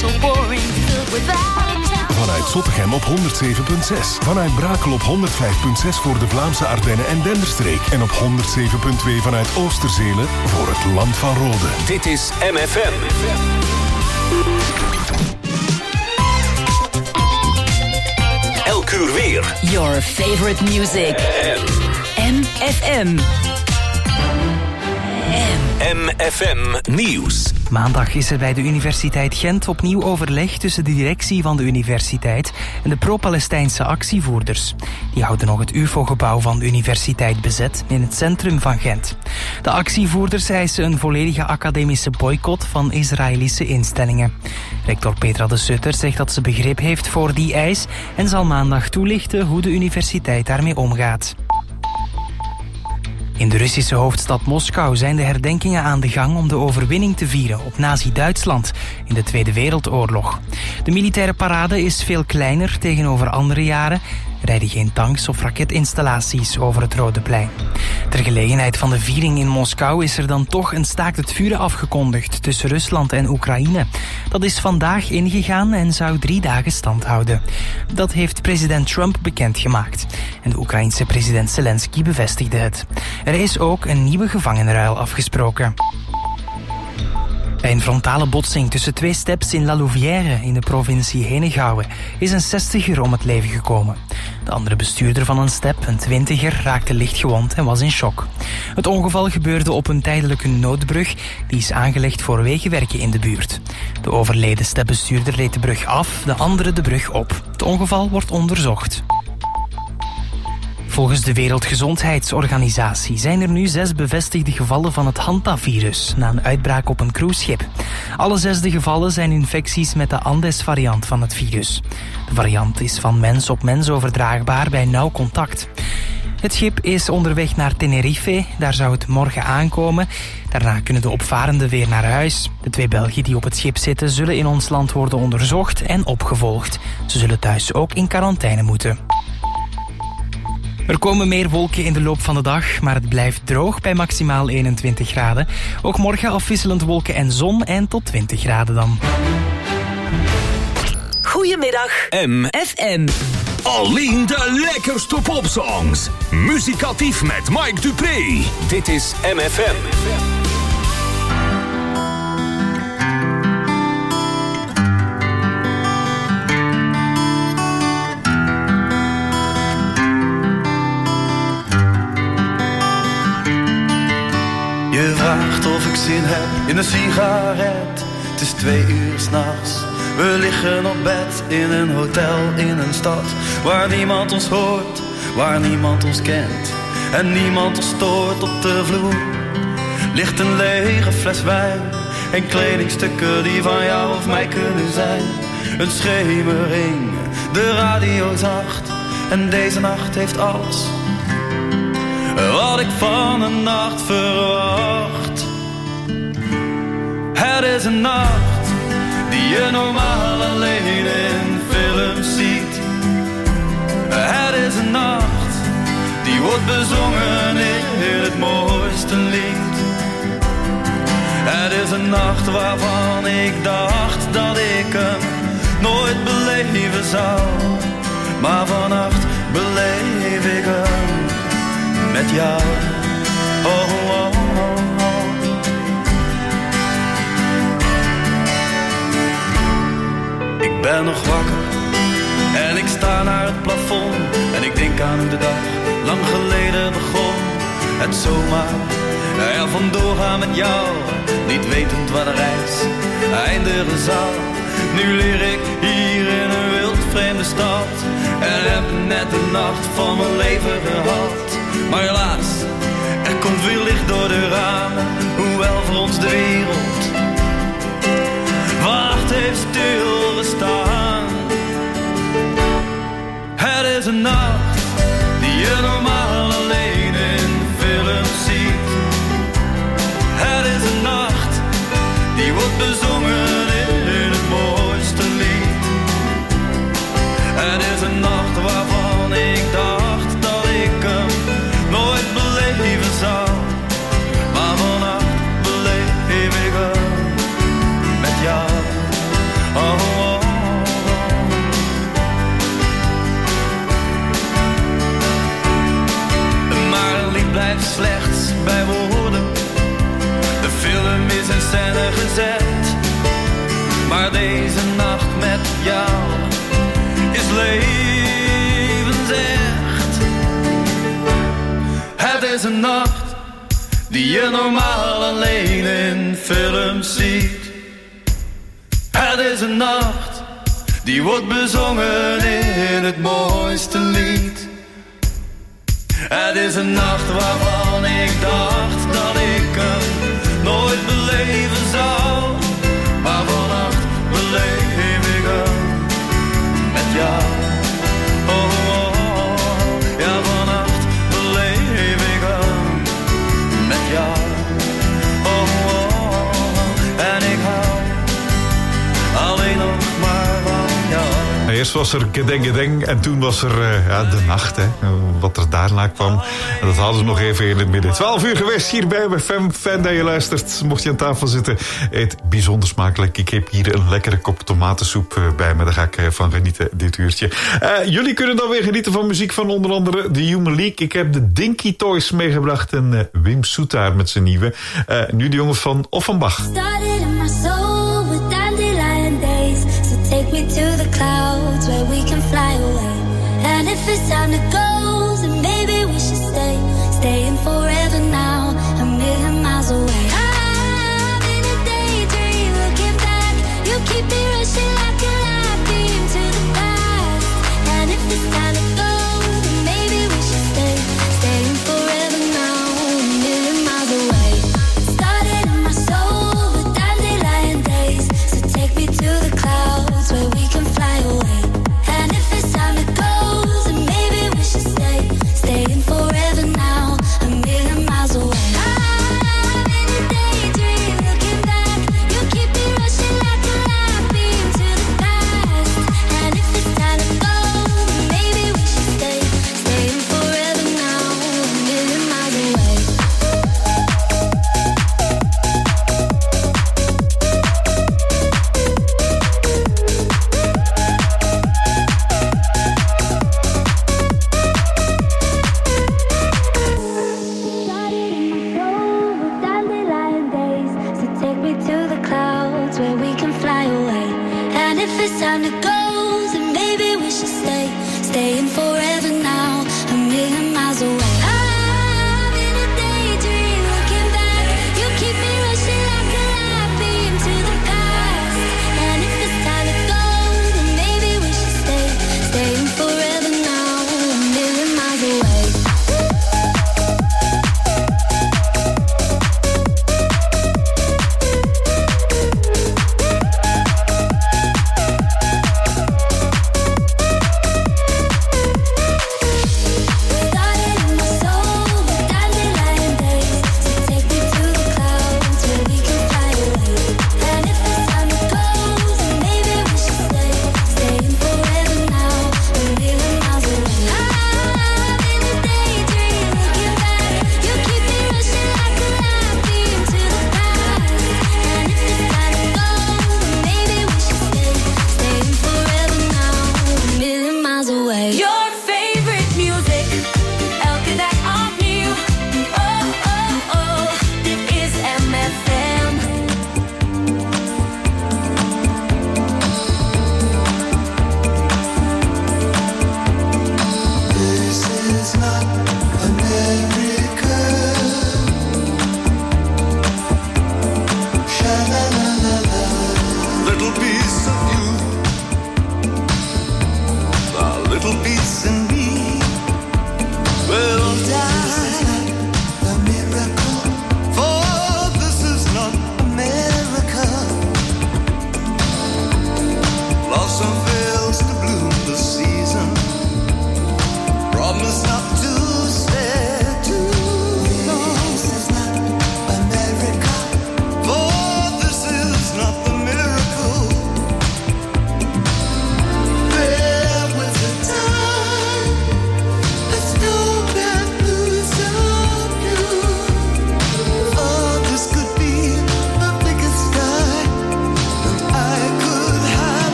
so boring, filled without town. Vanuit Zottegem op 107.6. Vanuit Brakel op 105.6 voor de Vlaamse Ardennen en Denderstreek. En op 107.2 vanuit Oosterzelen voor het Land van Rode. Dit is MFM. Elk uur weer. Your favorite music. MFM. MFM Nieuws. Maandag is er bij de Universiteit Gent opnieuw overleg tussen de directie van de universiteit en de pro-Palestijnse actievoerders. Die houden nog het UFO-gebouw van de universiteit bezet in het centrum van Gent. De actievoerders eisen een volledige academische boycott van Israëlische instellingen. Rector Petra de Sutter zegt dat ze begrip heeft voor die eis en zal maandag toelichten hoe de universiteit daarmee omgaat. In de Russische hoofdstad Moskou zijn de herdenkingen aan de gang om de overwinning te vieren op Nazi-Duitsland in de Tweede Wereldoorlog. De militaire parade is veel kleiner tegenover andere jaren. Er rijden geen tanks of raketinstallaties over het Rode Plein. Ter gelegenheid van de viering in Moskou is er dan toch een staakt het vuren afgekondigd tussen Rusland en Oekraïne. Dat is vandaag ingegaan en zou 3 dagen stand houden. Dat heeft president Trump bekendgemaakt. En de Oekraïense president Zelensky bevestigde het. Er is ook een nieuwe gevangenenruil afgesproken. Bij een frontale botsing tussen 2 steps in La Louvière in de provincie Henegouwen is een 60er om het leven gekomen. De andere bestuurder van een step, een 20er, raakte licht gewond en was in shock. Het ongeval gebeurde op een tijdelijke noodbrug die is aangelegd voor wegenwerken in de buurt. De overleden stepbestuurder reed de brug af, de andere de brug op. Het ongeval wordt onderzocht. Volgens de Wereldgezondheidsorganisatie zijn er nu 6 bevestigde gevallen van het Hantavirus na een uitbraak op een cruiseschip. Alle 6 gevallen zijn infecties met de Andes-variant van het virus. De variant is van mens op mens overdraagbaar bij nauw contact. Het schip is onderweg naar Tenerife, daar zou het morgen aankomen. Daarna kunnen de opvarenden weer naar huis. De 2 Belgen die op het schip zitten zullen in ons land worden onderzocht en opgevolgd. Ze zullen thuis ook in quarantaine moeten. Er komen meer wolken in de loop van de dag, maar het blijft droog bij maximaal 21 graden. Ook morgen afwisselend wolken en zon en tot 20 graden dan. Goedemiddag. MFM. Alleen de lekkerste popsongs. Muzikatief met Mike Dupré. Dit is MFM. Je vraagt of ik zin heb in een sigaret. Het is 2 uur 's nachts. We liggen op bed in een hotel in een stad waar niemand ons hoort, waar niemand ons kent en niemand ons stoort. Op de vloer ligt een lege fles wijn en kledingstukken die van jou of mij kunnen zijn. Een schemering, de radio zacht en deze nacht heeft alles wat ik van een nacht verwacht. Het is een nacht die je normaal alleen in films ziet. Het is een nacht die wordt bezongen in het mooiste lied. Het is een nacht waarvan ik dacht dat ik hem nooit beleven zou. Maar vannacht beleef ik hem met jou. Oh, oh, oh, oh. Ik ben nog wakker en ik sta naar het plafond en ik denk aan hoe de dag lang geleden begon. Het zomaar er vandoor gaan met jou, niet wetend waar de reis eindigen zal. Nu leer ik hier in een wild vreemde stad en heb net de nacht van mijn leven gehad. Maar helaas, er komt veel licht door de ramen, hoewel voor ons de wereld wacht heeft stilgestaan. Het is een nacht die je normaal alleen in films ziet. Het is een nacht die wordt bezongen in het mooiste lied. Het is een nacht waarvan ik dacht dat ik hem nooit beleven zou. Maar vannacht beleef ik hem met jou. Oh, die je normaal alleen in films ziet. Het is een nacht die wordt bezongen in het mooiste lied. Het is een nacht waarvan ik dacht dat ik hem nooit beleven zou. Maar vannacht beleef ik hem met jou. Oh, oh, oh. Ja, vannacht beleef ik hem met jou. Oh, oh, oh. En ik hou alleen nog maar van jou. Eerst was er Gedeng Gedeng en toen was er de nacht. Hè. Wat er daarna kwam, dat hadden we nog even in het midden. 12 uur geweest hier bij FM. Fijn dat je luistert. Mocht je aan tafel zitten, eet bijzonder smakelijk. Ik heb hier een lekkere kop tomatensoep bij me. Daar ga ik van genieten dit uurtje. Jullie kunnen dan weer genieten van muziek van onder andere The Human League. Ik heb de Dinky Toys meegebracht en Wim Soetaar met zijn nieuwe. Nu de jongens van Offenbach. Take me to the clouds where we can fly away. And if it's time to go, then maybe we should stay. Staying forever now, a million miles away. I'm in a daydream, looking back. You keep me rushing like a light beam to the past. And if it's time to go, then maybe we should stay. Staying forever now, a million miles away. Started in my soul with dandelion days. So take me to the clouds where we can fly away. And if it's time to go, then maybe we should stay. Staying forever now, a million miles away. I'm in a daydream, looking back. You keep me rushing like a light beam to the past. And if it's time to go, then maybe we should stay. Staying forever now, a million miles away. Started in my soul with dandelion days. So take me to the clouds where we can fly away. And if it's time to go, then maybe we should stay. Staying forever now, a million miles away. I'm in a daydream, looking back. You keep me rushing like a light beam to the past. And if it's time to go, then maybe we should stay. Staying forever now, a million miles away.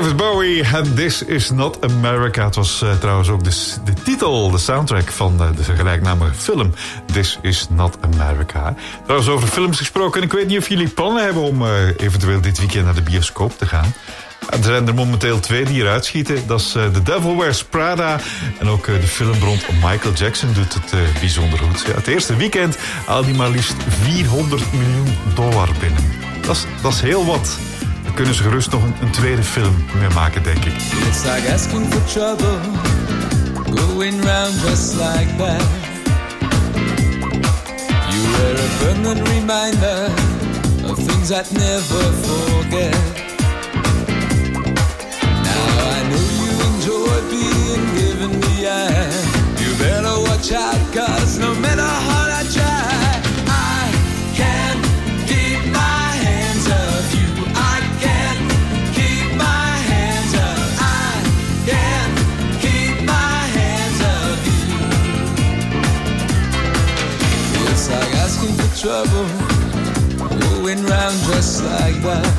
David Bowie en This Is Not America. Het was trouwens ook de titel, de soundtrack van de gelijknamige film This Is Not America. Trouwens, over films gesproken. Ik weet niet of jullie plannen hebben om eventueel dit weekend naar de bioscoop te gaan. Er zijn er momenteel 2 die eruit schieten. Dat is The Devil Wears Prada. En ook de film rond Michael Jackson doet het bijzonder goed. Ja, het eerste weekend haalt hij maar liefst $400 miljoen binnen. Dat is heel wat. Daar kunnen ze gerust nog een tweede film mee maken, denk ik. It's like asking for trouble, going round just like that. You were a permanent reminder of things I'd never forget. Now I know you enjoy being given the eye. You better watch out, 'cause no matter how I try, I can't keep my hands off you. I can't keep my hands up. I can't keep my hands off you. It's like asking for trouble, going round just like that.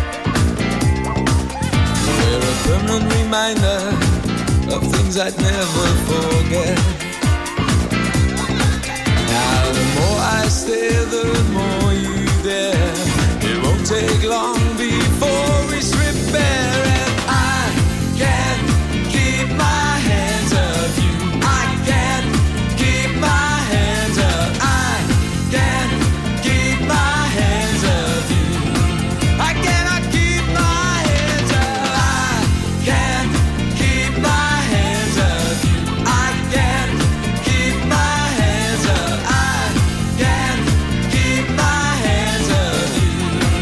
You're a permanent reminder of things I'd never forget. Now the more I stay, the more you there. It won't take long before we strip bare, and I can't keep my hands off you. I can't keep my hands up. I can't keep my hands off you. I cannot keep my hands up. I can't keep my hands off you. I can't keep my hands up. I can't keep my hands off you.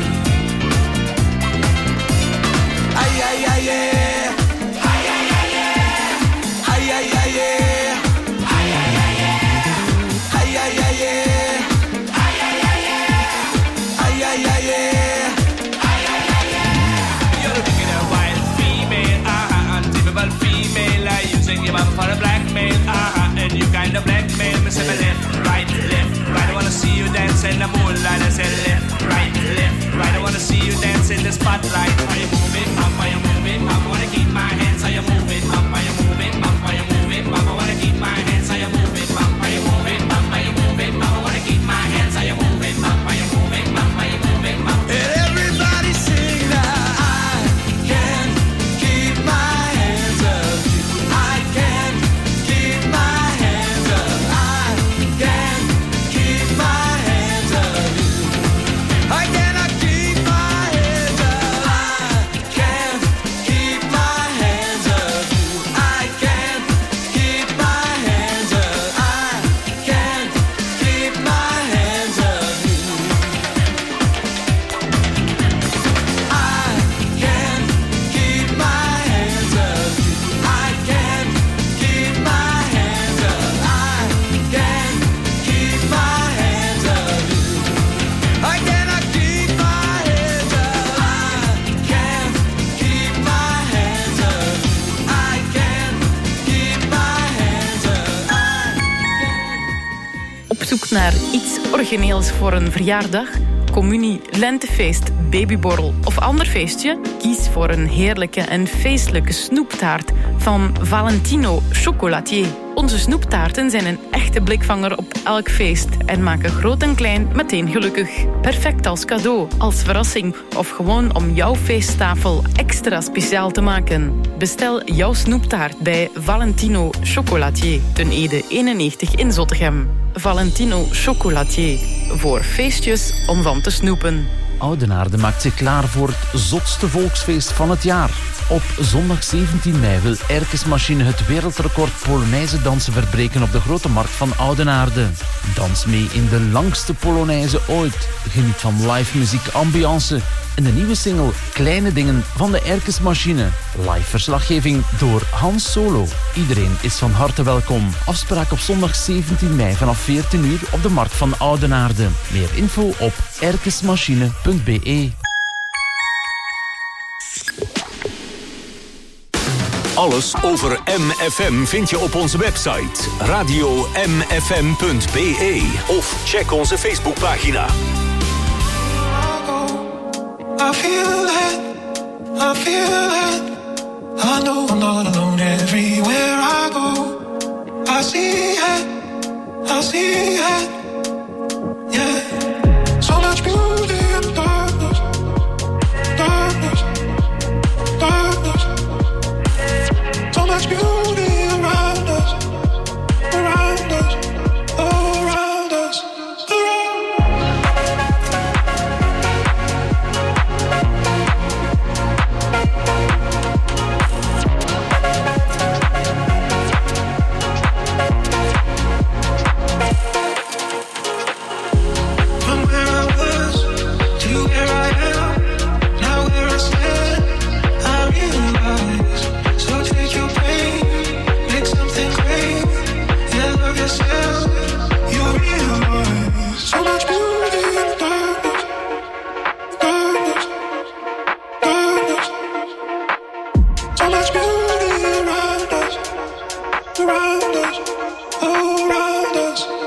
Ay ay ay yeah. Ay ay ay yeah. Ay ay ay yeah. Ay ay ay yeah. Ay ay ay yeah. Ay ay ay yeah. Ay ay ay yeah. Ay ay ay yeah. You're looking at a wild female, untypical female. Using your mouth for a blackmail, and you kind of blackmail me. Say me left, right. I wanna see you dance in the moonlight. I said left, right. I wanna see you dance in the spotlight. Are you moving up? Are you moving up? I wanna keep my hands. Are you moving up? Are you moving up? Are you moving up? I wanna keep my hands. Are you moving up? Are you moving up? Are you moving up? I wanna keep my hands. Are you moving up? Are you moving up? Are you moving up? And everybody sing now. I can't keep my hands off you. I can't keep my hands up. I can't keep my hands off you. I cannot keep my hands up. I can't keep my hands off you. I can't keep my hands up. I can't keep my hands off you. I can't keep my hands off you. I can't keep my hands up. I can't keep my hands off you. I cannot keep my hands up. I can't keep my hands off you. I can't keep my hands up. Op zoek naar iets origineels voor een verjaardag, communie, lentefeest, babyborrel of ander feestje? Kies voor een heerlijke en feestelijke snoeptaart van Valentino Chocolatier. Onze snoeptaarten zijn een echte blikvanger op elk feest en maken groot en klein meteen gelukkig. Perfect als cadeau, als verrassing of gewoon om jouw feesttafel extra speciaal te maken. Bestel jouw snoeptaart bij Valentino Chocolatier, ten Ede 91 in Zottegem. Valentino Chocolatier, voor feestjes om van te snoepen. Oudenaarde maakt zich klaar voor het zotste volksfeest van het jaar. Op zondag 17 mei wil Erkesmachine het wereldrecord Polonaise dansen verbreken op de Grote Markt van Oudenaarde. Dans mee in de langste Polonaise ooit. Geniet van live muziek, ambiance en de nieuwe single Kleine Dingen van de Erkesmachine. Live verslaggeving door Hans Solo. Iedereen is van harte welkom. Afspraak op zondag 17 mei vanaf 14 uur op de Markt van Oudenaarde. Meer info op erkesmachine.be. Alles over MFM vind je op onze website radiomfm.be of check onze Facebookpagina. I feel it, I feel it. I know I'm not alone everywhere I go. I see it, yeah. So much beauty in the darkness, darkness, darkness. So much beauty around us, around us, around us, from where I was to where I am, now where I stand, I realize. So take your pain, make something great, and love yourself. You realize so much beauty in the darkness, darkness, darkness. So much beauty around us, around us, around us, around us.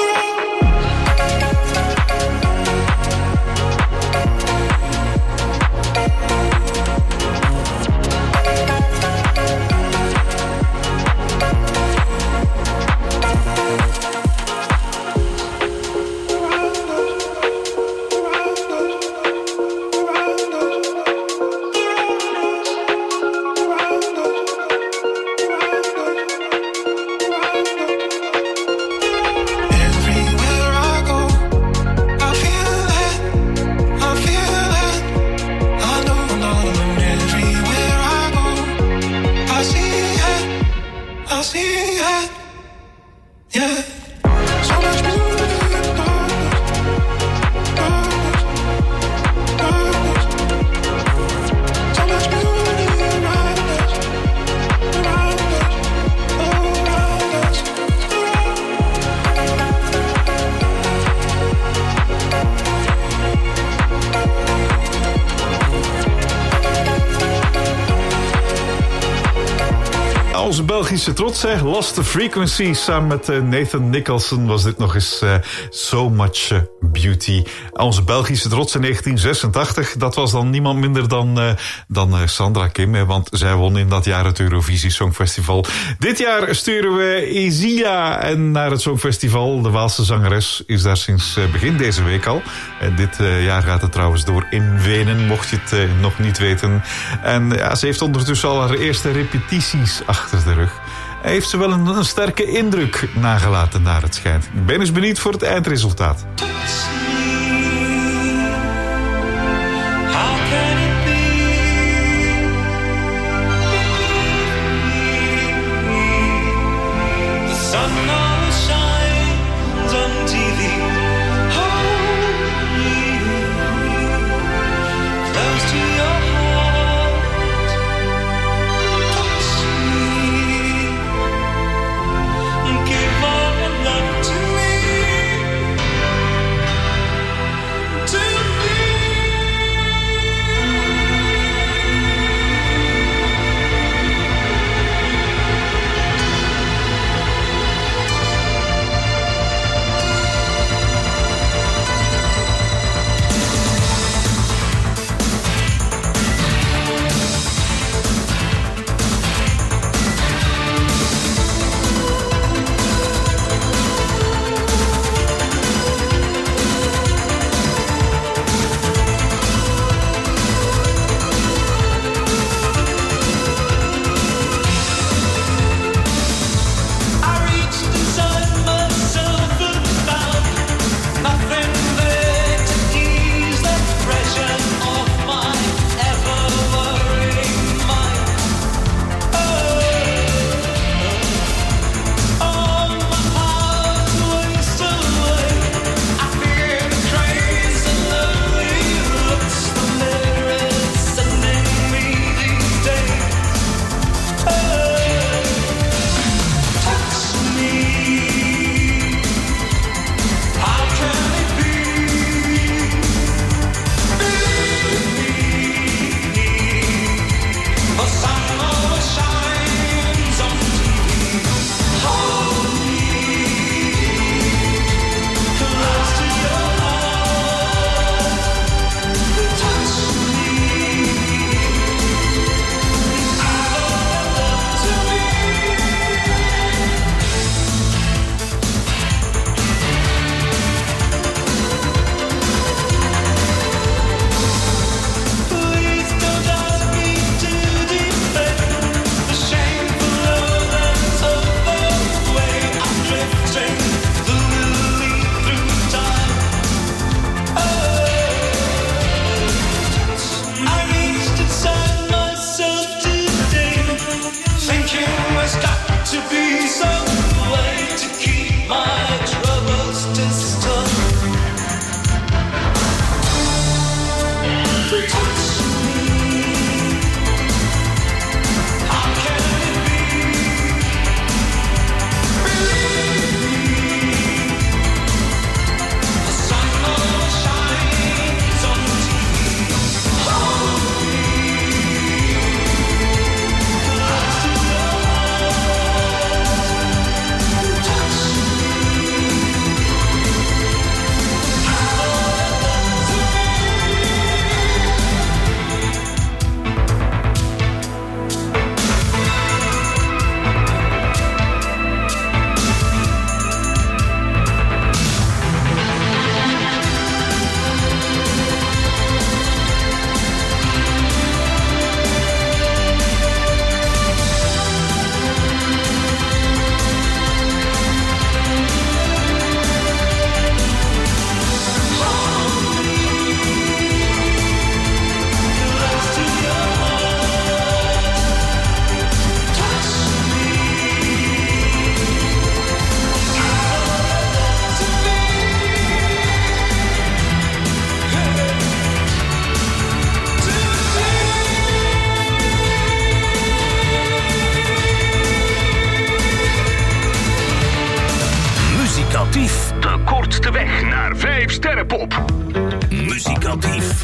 Everywhere I go, I feel that, I feel that. I know I'm not alone everywhere I go. I see it, yeah. So much beauty in the darkness, darkness, darkness. So much beauty around us, around us, around us, Onze Belgische trots, hè? Lost the Frequency. Samen met Nathan Nicholson was dit nog eens So Much Beauty. Onze Belgische trots in 1986. Dat was dan niemand minder dan Sandra Kim. Hè, want zij won in dat jaar het Eurovisie Songfestival. Dit jaar sturen we Isilia naar het Songfestival. De Waalse zangeres is daar sinds begin deze week al. Dit jaar gaat het trouwens door in Wenen, mocht je het nog niet weten. En ja, ze heeft ondertussen al haar eerste repetities achter de rug. Heeft ze wel een sterke indruk nagelaten naar het schijnt. Ik ben eens benieuwd voor het eindresultaat. give all your love to me. 5 sterren pop. Muzikatief.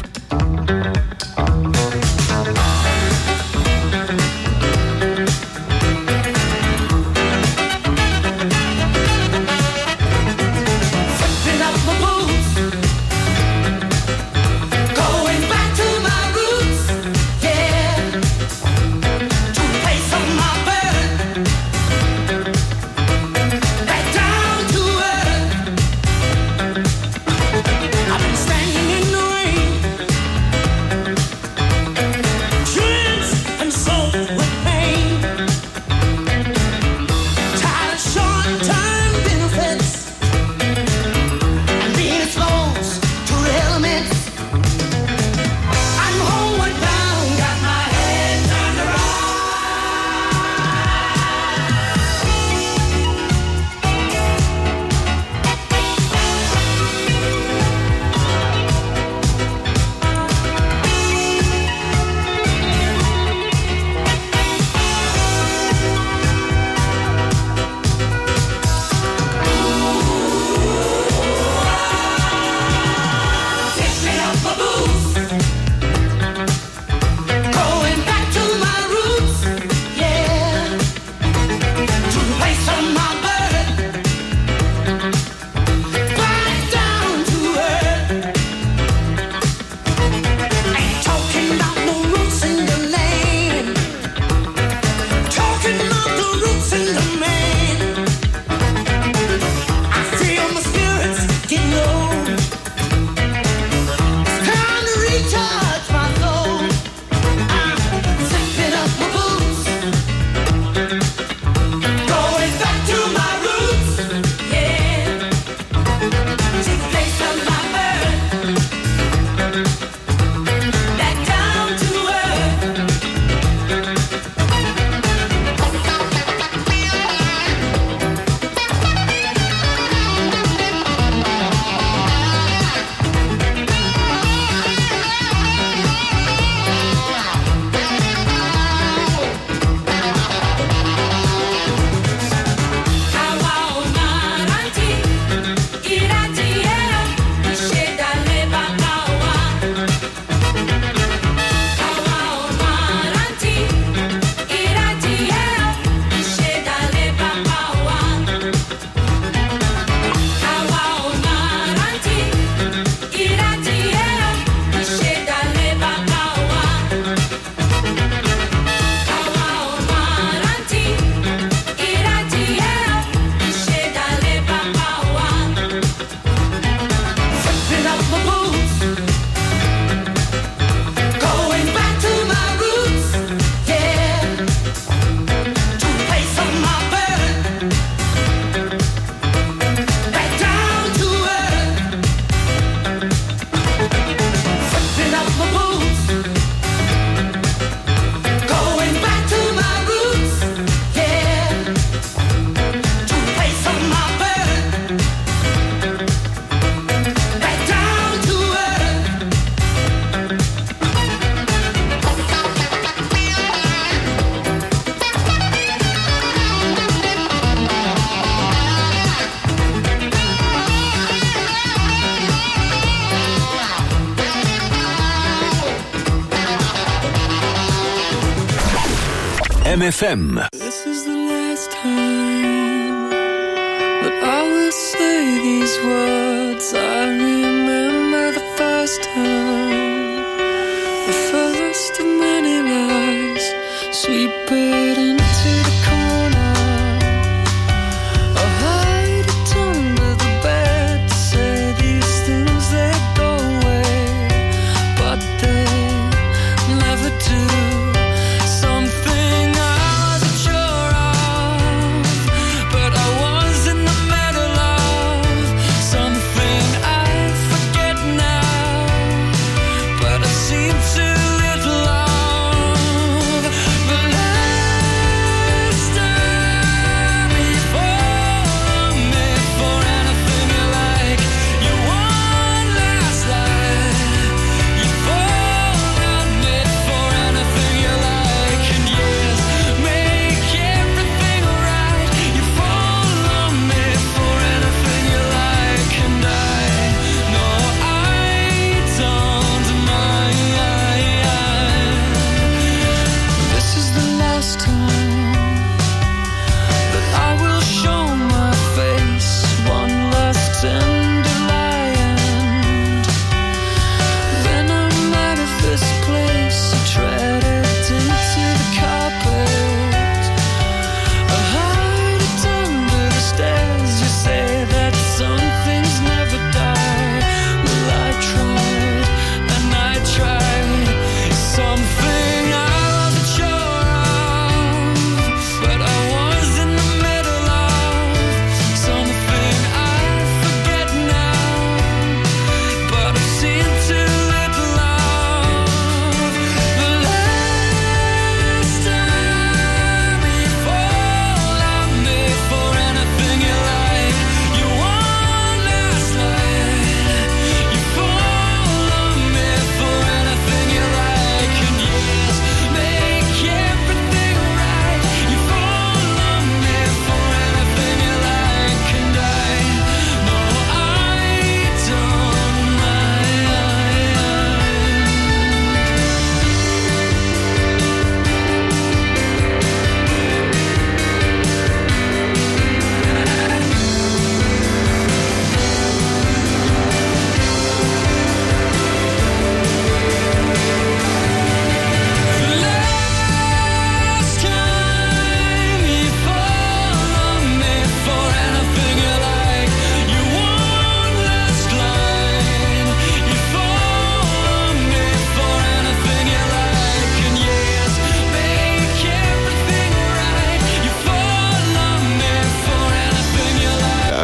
MFM. This is the last time that I will say these words. I remember the first time, the first of many lies, sweep it into the corner. I hide it under the bed to say these things that go away, but they never do. Seems too little love, but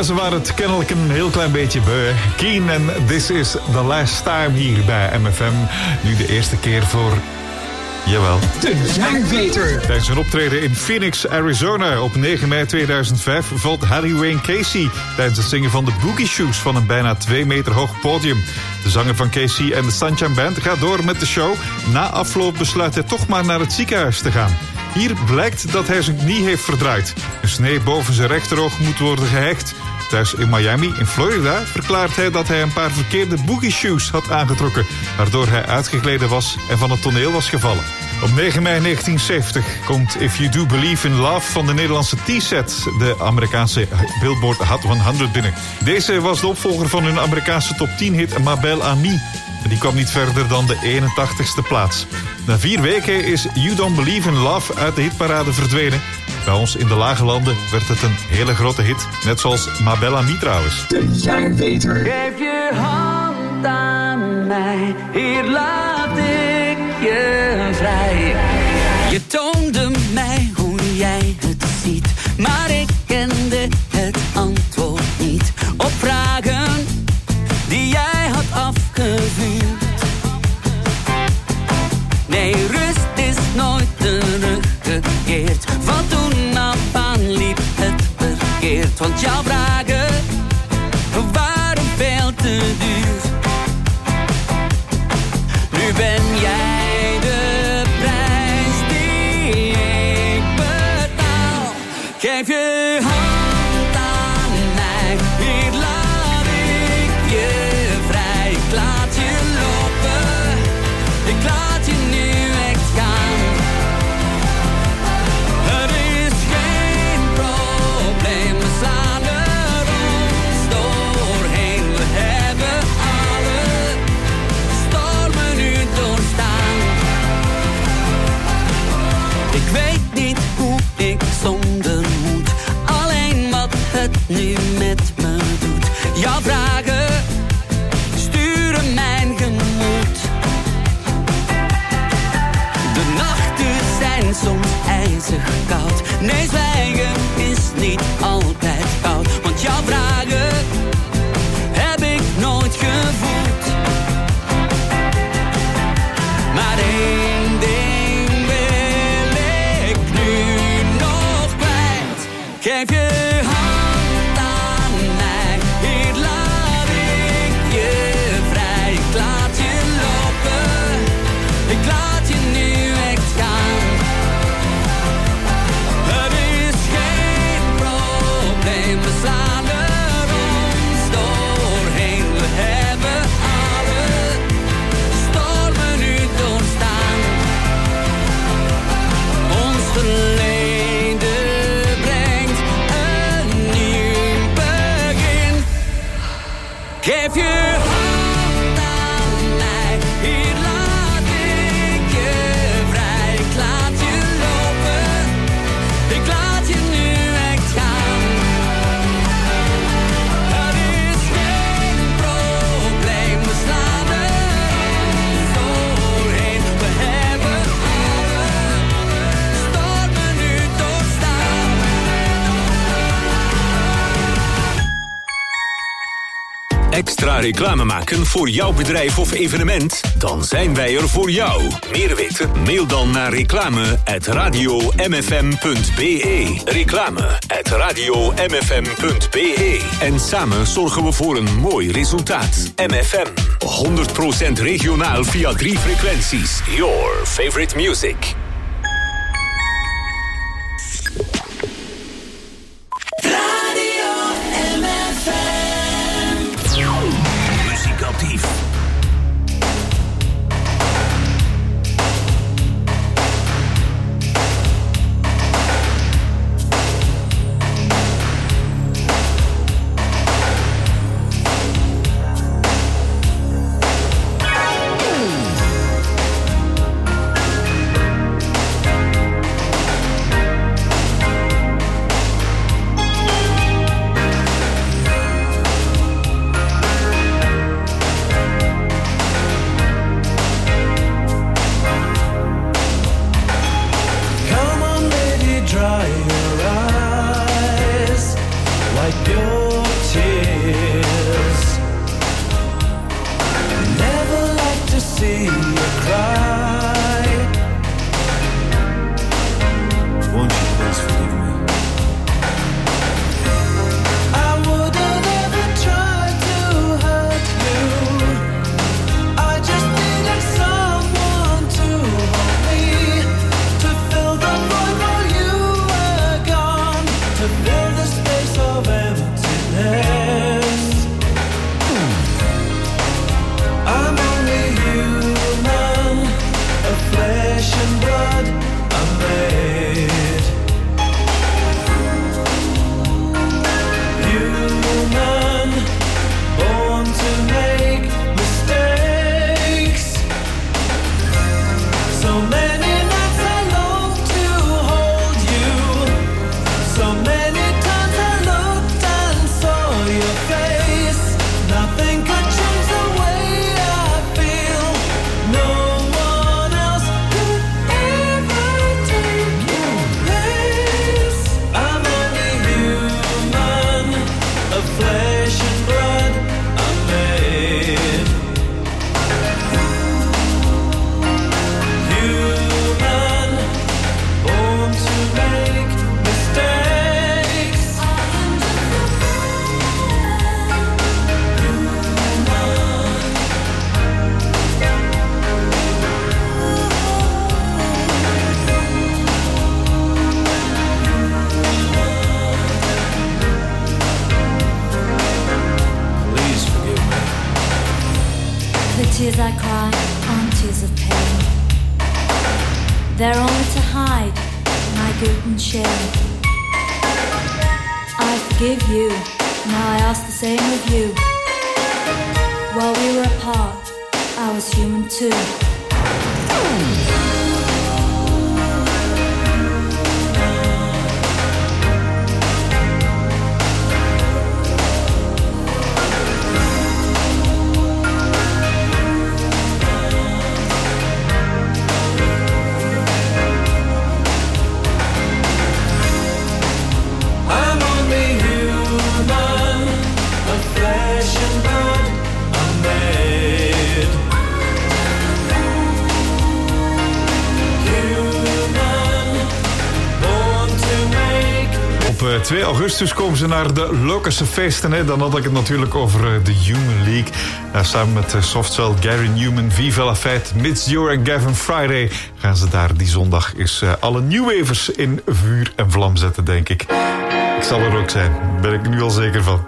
ze waren het kennelijk een heel klein beetje beu. Keen en This is the Last Time hier bij MFM. Nu de eerste keer voor... Jawel. De Zangveter. Tijdens een optreden in Phoenix, Arizona op 9 mei 2005 valt Harry Wayne Casey tijdens het zingen van de Boogie Shoes van een bijna 2 meter hoog podium. De zanger van Casey en de Sunshine Band gaat door met de show. Na afloop besluit hij toch maar naar het ziekenhuis te gaan. Hier blijkt dat hij zijn knie heeft verdraaid. Een snee boven zijn rechteroog moet worden gehecht. Thuis in Miami, in Florida, verklaart hij dat hij een paar verkeerde boogie shoes had aangetrokken, waardoor hij uitgegleden was en van het toneel was gevallen. Op 9 mei 1970 komt If You Do Believe in Love van de Nederlandse T-Set de Amerikaanse Billboard Hot 100 binnen. Deze was de opvolger van hun Amerikaanse top 10 hit Ma Belle Amie. Die kwam niet verder dan de 81ste plaats. Na 4 weken is You Don't Believe in Love uit de hitparade verdwenen. Bij ons in de lage landen werd het een hele grote hit. Net zoals Ma Belle Amie trouwens. De Zangveter. Geef je hand aan mij, hier laat ik je vrij. Je toonde mij hoe jij het ziet, maar ik kende het antwoord niet op vragen die jij had afgevuurd. Nee, rust is nooit teruggekeerd. Van toen af aan liep het verkeerd. Want jouw vragen waren veel te duur. Nu ben jij de prijs die ik betaal. Geef je hand aan mij, hier laat ik je vrij. Ik laat je lopen, ik laat je nu echt gaan. Er is geen probleem, we slaan er ons doorheen. We hebben alle stormen nu doorstaan. Ik weet niet hoe ik zonder moet, alleen wat het nu met me doet. Jouw vragen sturen mijn gemoed. De nachten zijn soms ijzig koud. Nee, zwijgen is niet altijd koud. Want jouw vragen heb ik nooit gevoeld. Maar één ding wil ik nu nog kwijt. Geef je hand aan mij, hier laat ik je vrij. Ik laat je lopen, ik laat je nu echt gaan. Er is geen probleem, we slaan er ons doorheen. We hebben alle stormen nu doorstaan. Ons verleden brengt een nieuw begin. Geef je hand aan mij, hier laat ik je vrij. Ik laat je lopen, ik laat je nu echt gaan. Er is geen probleem, we slaan er ons doorheen. We hebben alle stormen nu doorstaan. Extra reclame maken voor jouw bedrijf of evenement? Dan zijn wij er voor jou. Meer weten? Mail dan naar reclame@radiomfm.be. Reclame@radiomfm.be. En samen zorgen we voor een mooi resultaat. MFM. 100% regionaal via 3 frequenties. Your favorite music. Muzikatief. tears I cry aren't tears of pain. They're only to hide my guilt and shame. I forgive you, now I ask the same of you. While we were apart, I was human too. Op 2 augustus komen ze naar de Locusse feesten. Hè. Dan had ik het natuurlijk over de Human League. Samen met Softcell, Gary Newman, Viva La Fête, Mitch Dior en Gavin Friday gaan ze daar die zondag eens alle New Wavers in vuur en vlam zetten, denk ik. Ik zal er ook zijn, daar ben ik nu al zeker van.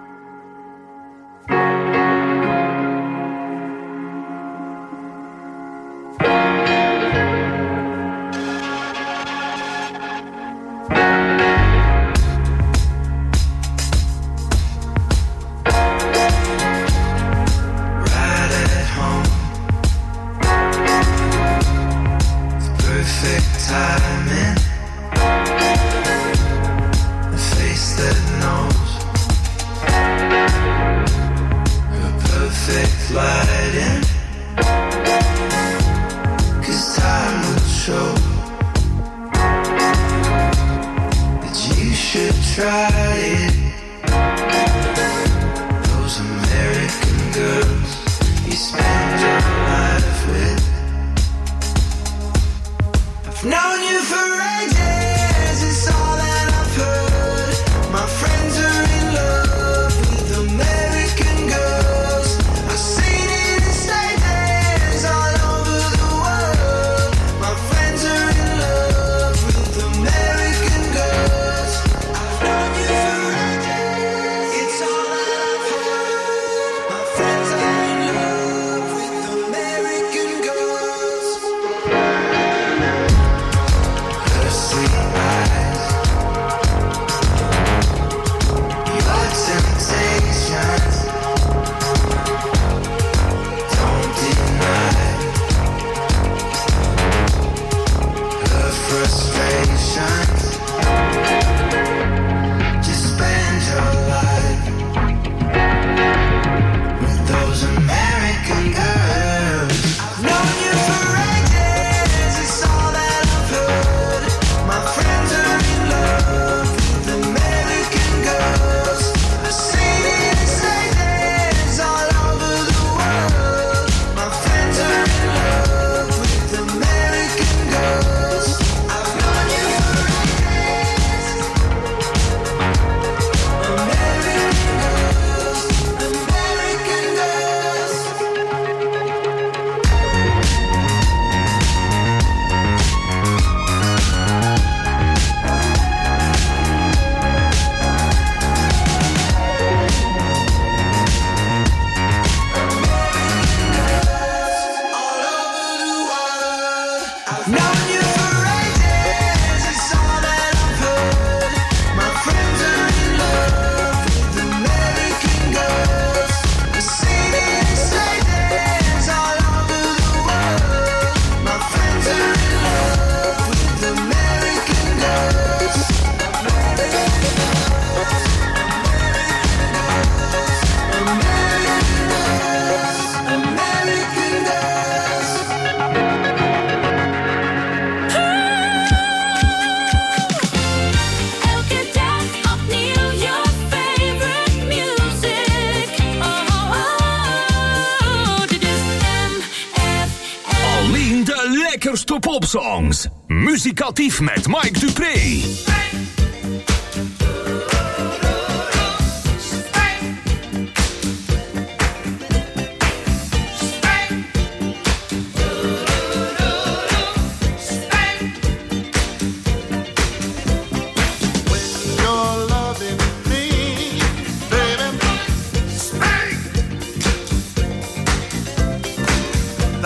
lekkerste popsongs. Muzikatief met Mike Dupré.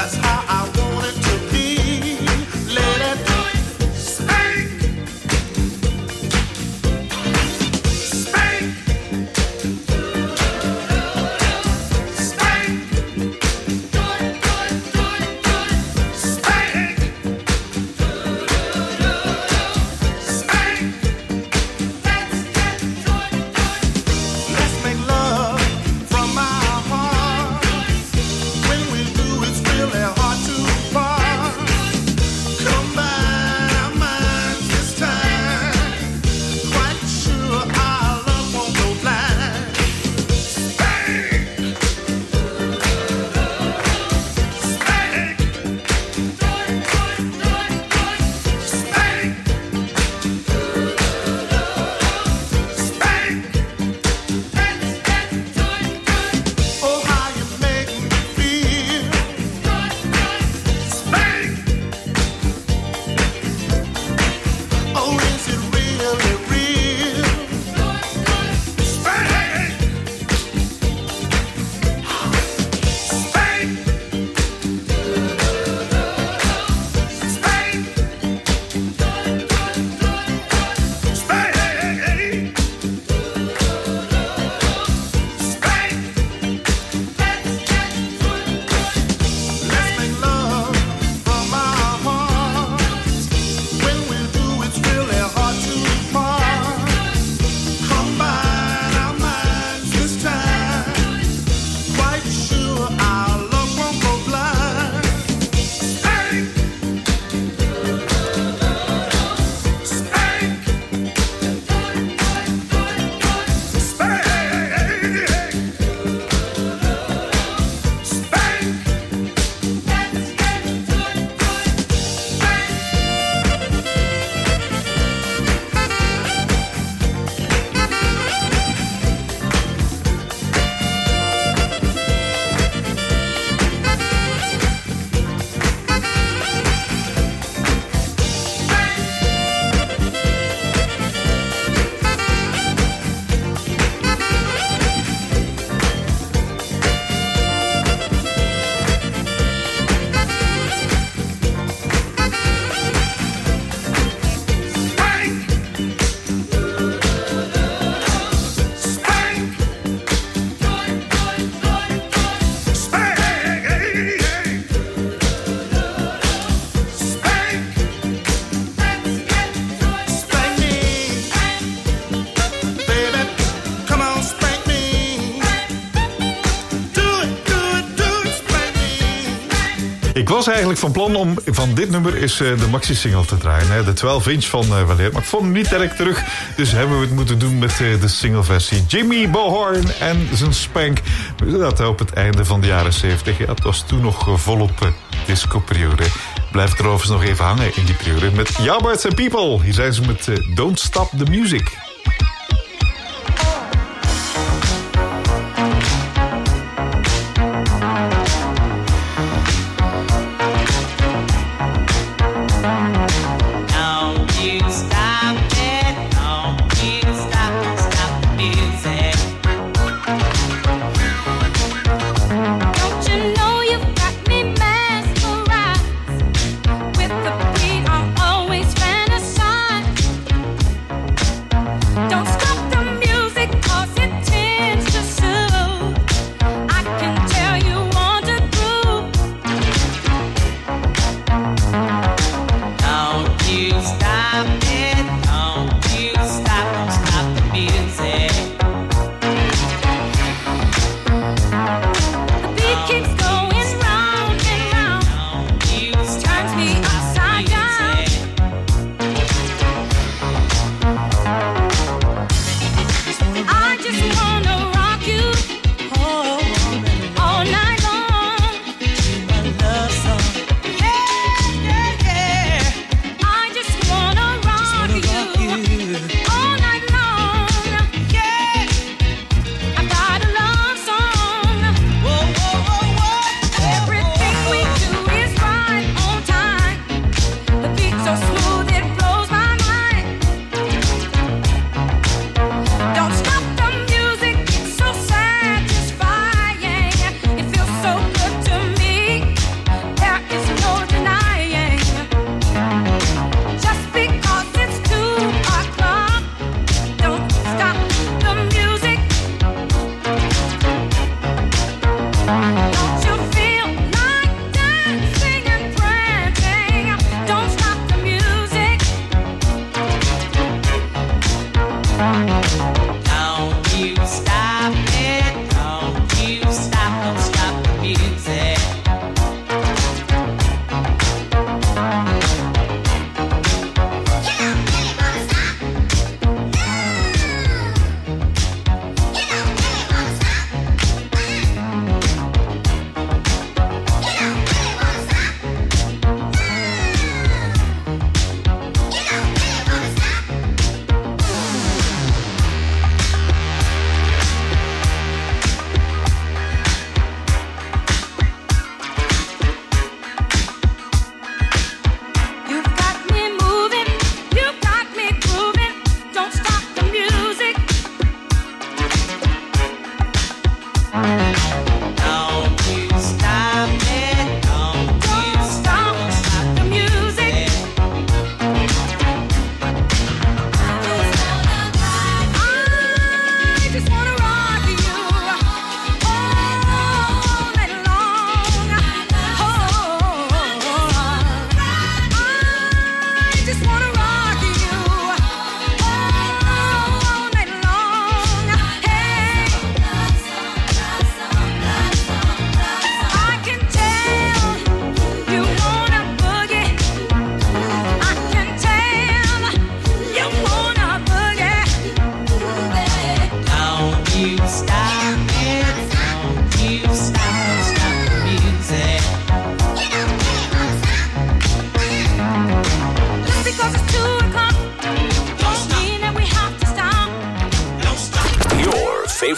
Ik was eigenlijk van plan om van dit nummer eens de maxi-single te draaien. Hè? De 12-inch van Waleer. Maar ik vond hem niet direct terug. Dus hebben we het moeten doen met de single-versie. Jimmy Bohorn en zijn Spank. Dat op het einde van de jaren 70. Ja, het was toen nog volop disco-periode. Blijft er overigens nog even hangen in die periode. Met Yardbirds and People. Hier zijn ze met Don't Stop the Music.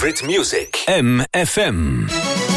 favorite music. MFM.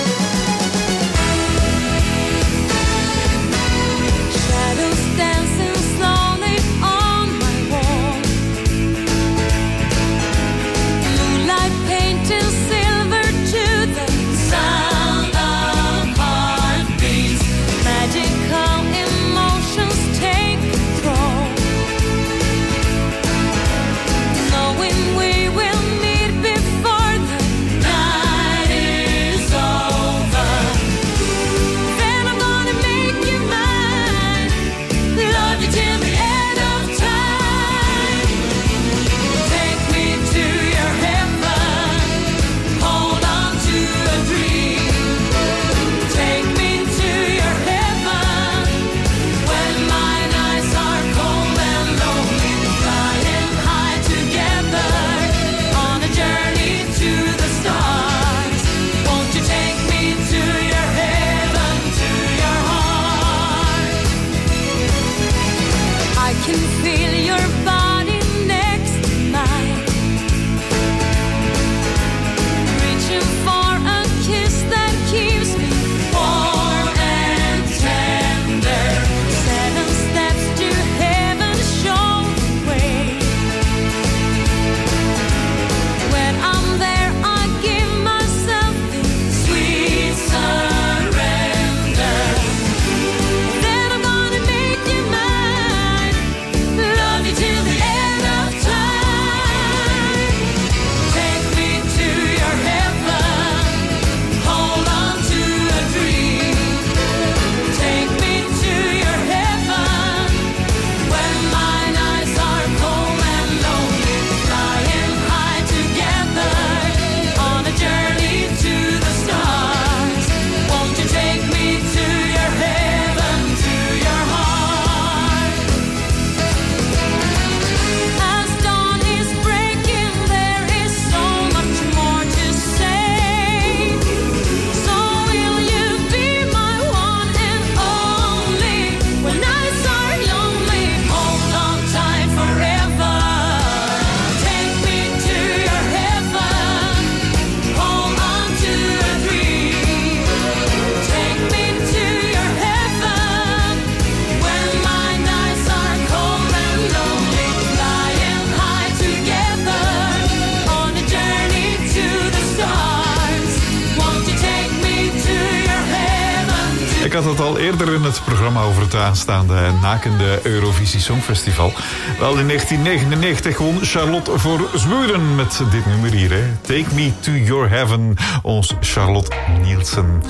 Ik had het al eerder in het programma over het aanstaande nakende Eurovisie Songfestival. Wel, in 1999 won Charlotte voor Zweden met dit nummer hier. Hè. Take Me To Your Heaven, ons Charlotte Nielsen.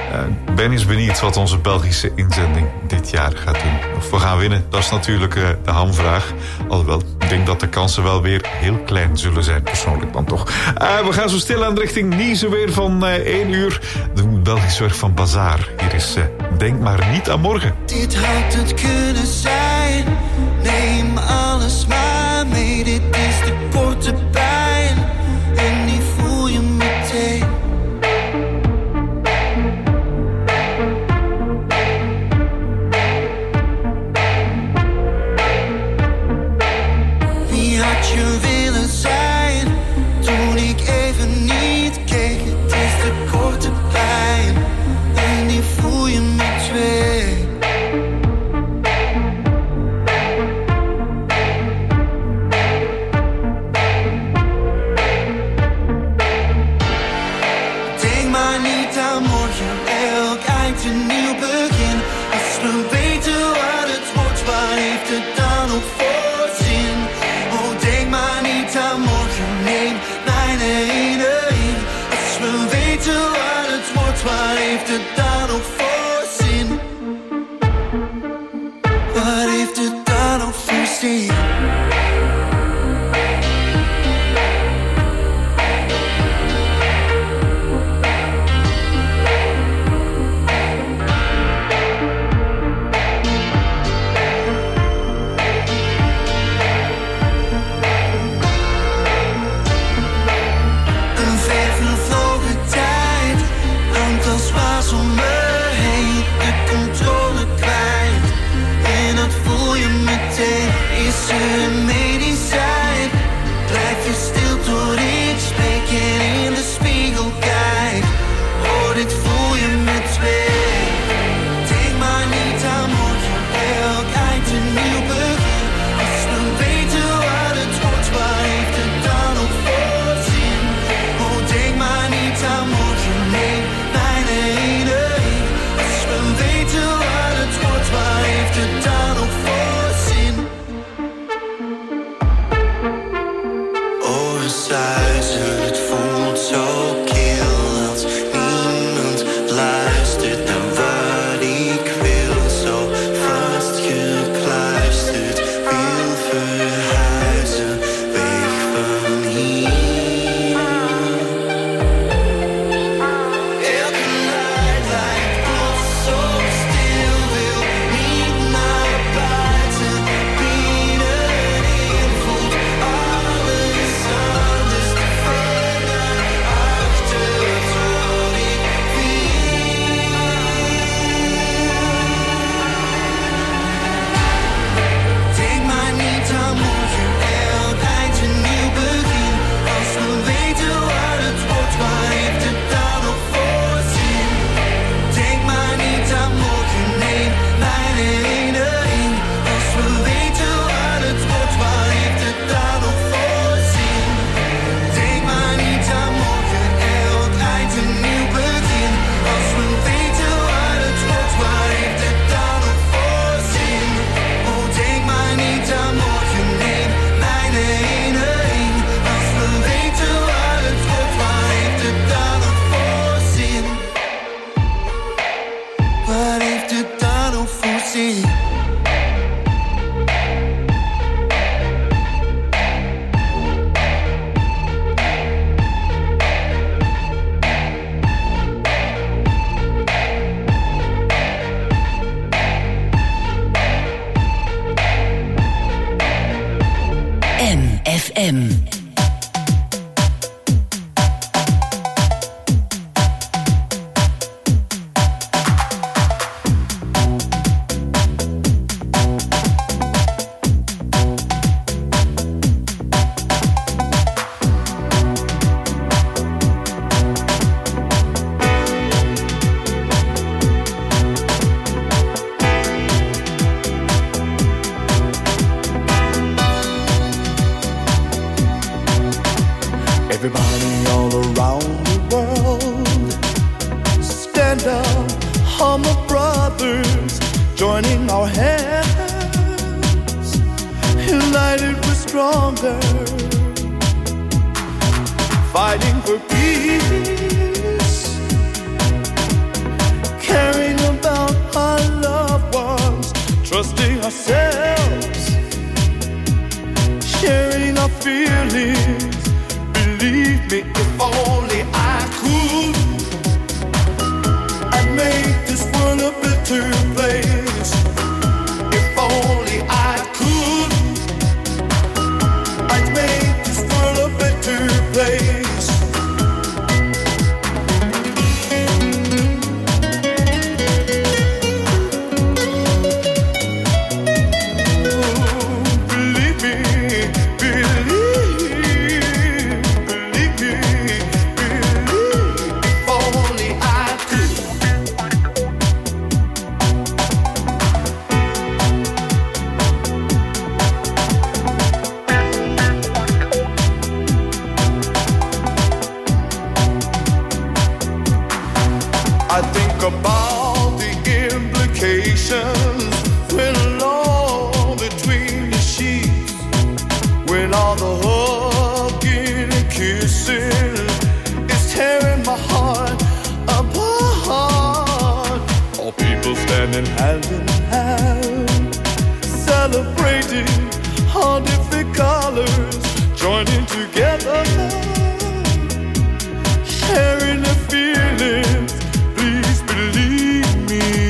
Ik ben eens benieuwd wat onze Belgische inzending dit jaar gaat doen. Of we gaan winnen, dat is natuurlijk de hamvraag. Alhoewel, ik denk dat de kansen wel weer heel klein zullen zijn, persoonlijk dan toch. We gaan zo stil aan richting Nice weer van 1 uur. De Belgisch werk van Bazaar. Hier is Denk maar niet aan morgen. Dit had het kunnen zijn. Neem alles maar mee. Dit is de korte pijn. En die voel je meteen. Wie had je willen zijn? Toen ik even niet keek. Het is de korte pijn. En die voel je met twee. Denk maar niet aan morgen, elk eind een nieuw begin. Als we weten wat het wordt, waar heeft het dan op voor zin? Oh, denk maar niet aan morgen, neem mijn herinnering. Als we weten wat het wordt, waar heeft het dan op voor zin? Wat heeft het dan op voor zin? Een ver vervlogen tijd, Waar heeft het dan nog voor zin? MFM. Everybody all around the world, stand up, humble brothers, joining our hands, united we're stronger, fighting for peace, caring about our loved ones, trusting ourselves, sharing our feelings. Believe me, if only I could, I'd make this world a better place. If only I could, I'd make this world a better place. Believe me, believe. I think about the implications when alone between the sheets, when all the hugging and kissing is tearing my heart apart. All people standing hand in hand, celebrating all different colors, joining together, sharing the feelings.